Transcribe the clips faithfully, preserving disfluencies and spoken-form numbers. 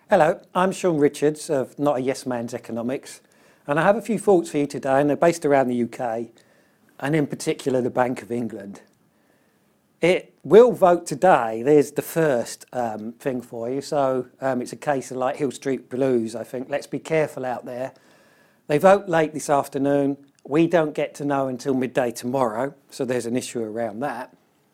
Hello, I'm Sean Richards of Not a Yes Man's Economics, and I have a few thoughts for you today, and they're based around the U K, and in particular the Bank of England. It will vote today. There's the first um, thing for you, so um, it's a case of like Hill Street Blues, I think. Let's be careful out there. They vote late this afternoon. We don't get to know until midday tomorrow, so there's an issue around that.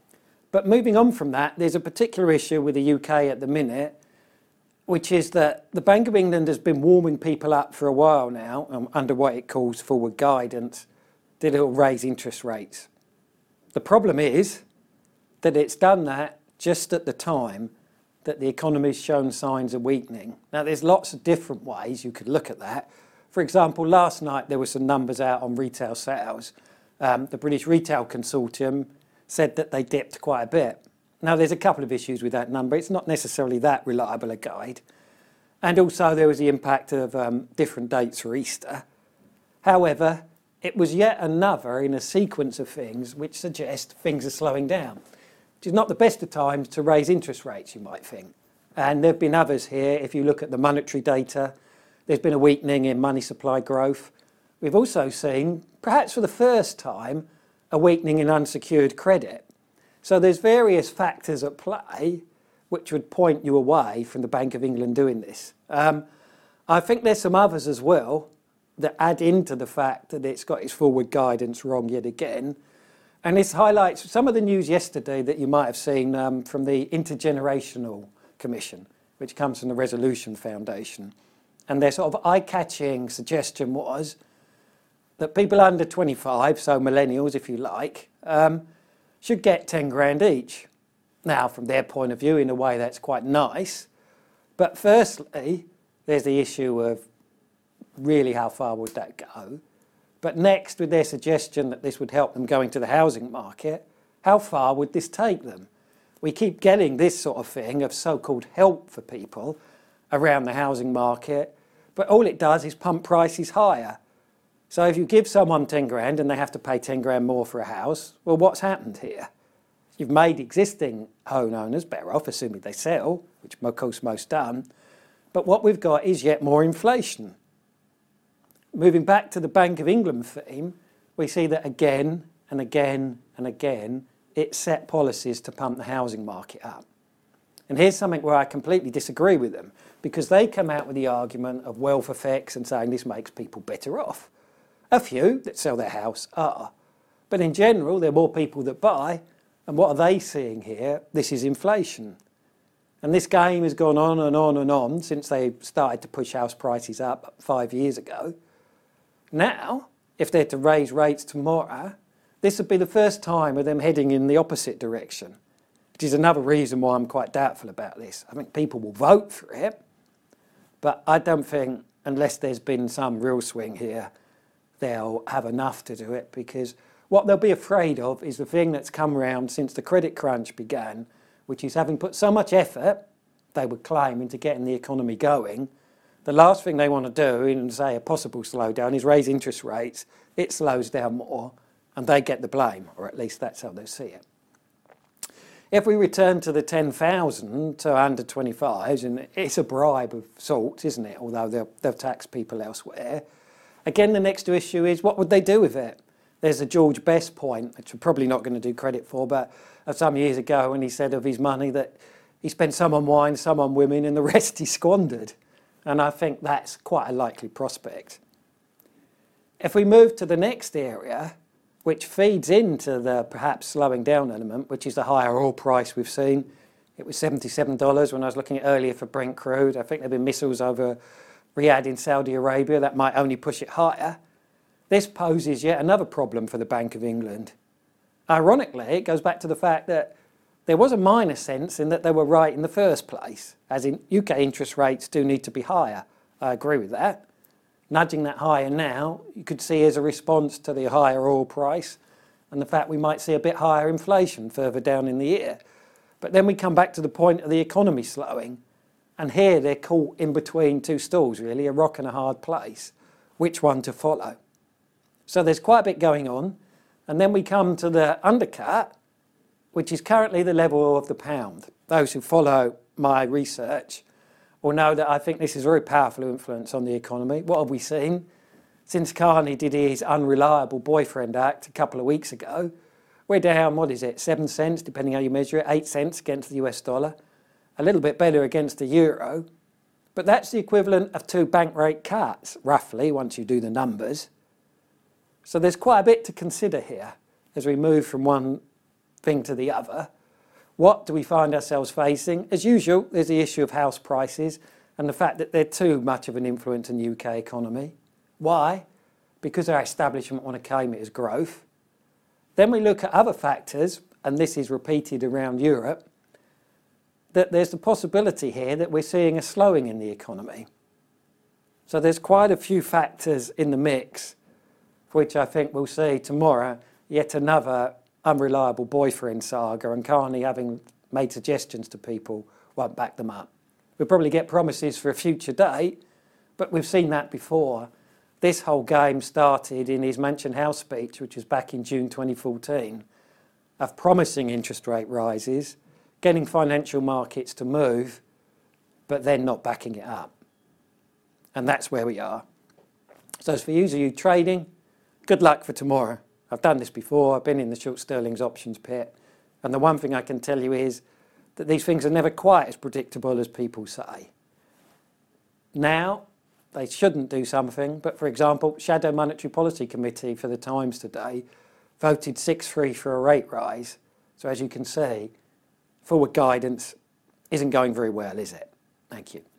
But moving on from that, there's a particular issue with the U K at the minute, which is that the Bank of England has been warming people up for a while now um, under what it calls forward guidance, that it'll raise interest rates. The problem is that it's done that just at the time that the economy's shown signs of weakening. Now, there's lots of different ways you could look at that. For example, last night there were some numbers out on retail sales. Um, the British Retail Consortium said that they dipped quite a bit. Now, there's a couple of issues with that number. It's not necessarily that reliable a guide. And also there was the impact of um, different dates for Easter. However, it was yet another in a sequence of things which suggest things are slowing down, which is not the best of times to raise interest rates, you might think. And there have been others here. If you look at the monetary data, there's been a weakening in money supply growth. We've also seen, perhaps for the first time, a weakening in unsecured credit. So there's various factors at play which would point you away from the Bank of England doing this. Um, I think there's some others as well that add into the fact that it's got its forward guidance wrong yet again. And this highlights some of the news yesterday that you might have seen um, from the Intergenerational Commission, which comes from the Resolution Foundation. And their sort of eye-catching suggestion was that people under twenty-five, so millennials if you like, um, should get ten grand each. Now, from their point of view, in a way that's quite nice. But firstly, there's the issue of really how far would that go? But next, with their suggestion that this would help them go into the housing market, how far would this take them? We keep getting this sort of thing of so-called help for people around the housing market, but all it does is pump prices higher. So if you give someone ten grand and they have to pay ten grand more for a house, well, what's happened here? You've made existing homeowners better off, assuming they sell, which of course most done. But what we've got is yet more inflation. Moving back to the Bank of England theme, we see that again and again and again, it set policies to pump the housing market up. And here's something where I completely disagree with them, because they come out with the argument of wealth effects and saying this makes people better off. A few that sell their house are. But in general, there are more people that buy. And what are they seeing here? This is inflation. And this game has gone on and on and on since they started to push house prices up five years ago. Now, if they're to raise rates tomorrow, this would be the first time of them heading in the opposite direction, which is another reason why I'm quite doubtful about this. I think people will vote for it, but I don't think, unless there's been some real swing here, they'll have enough to do it, because what they'll be afraid of is the thing that's come around since the credit crunch began, which is having put so much effort, they would claim, into getting the economy going. The last thing they want to do in, say, a possible slowdown is raise interest rates. It slows down more, and they get the blame, or at least that's how they see it. If we return to the ten thousand to under twenty-fives, and it's a bribe of sorts, isn't it, although they'll, they'll tax people elsewhere. Again, the next issue is, what would they do with it? There's a George Best point, which I'm probably not going to do credit for, but some years ago when he said of his money that he spent some on wine, some on women, and the rest he squandered. And I think that's quite a likely prospect. If we move to the next area, which feeds into the perhaps slowing down element, which is the higher oil price we've seen. It was seventy-seven dollars when I was looking at earlier for Brent crude. I think there have been missiles over Riyadh in Saudi Arabia that might only push it higher. This poses yet another problem for the Bank of England. Ironically, it goes back to the fact that there was a minor sense in that they were right in the first place, as in U K interest rates do need to be higher. I agree with that. Nudging that higher now, you could see as a response to the higher oil price and the fact we might see a bit higher inflation further down in the year. But then we come back to the point of the economy slowing, and here they're caught in between two stools, really, a rock and a hard place. Which one to follow? So there's quite a bit going on, and then we come to the undercut, which is currently the level of the pound. Those who follow my research will know that I think this is a very powerful influence on the economy. What have we seen? Since Carney did his Unreliable Boyfriend Act a couple of weeks ago, we're down, what is it, seven cents, depending how you measure it, eight cents against the U S dollar, a little bit better against the euro, but that's the equivalent of two bank rate cuts, roughly, once you do the numbers. So there's quite a bit to consider here as we move from one thing to the other. What do we find ourselves facing? As usual, there's the issue of house prices and the fact that they're too much of an influence in the U K economy. Why? Because our establishment want to claim it as growth. Then we look at other factors, and this is repeated around Europe, that there's the possibility here that we're seeing a slowing in the economy. So there's quite a few factors in the mix for which I think we'll see tomorrow yet another unreliable boyfriend saga, and Carney, having made suggestions to people, won't back them up. We'll probably get promises for a future date, but we've seen that before. This whole game started in his Mansion House speech, which was back in June twenty fourteen, of promising interest rate rises, getting financial markets to move, but then not backing it up. And that's where we are. So as for you, you trading, good luck for tomorrow. I've done this before, I've been in the short sterling's options pit, and the one thing I can tell you is that these things are never quite as predictable as people say. Now, they shouldn't do something, but for example, Shadow Monetary Policy Committee for the Times today voted six three for a rate rise. So as you can see, forward guidance isn't going very well, is it? Thank you.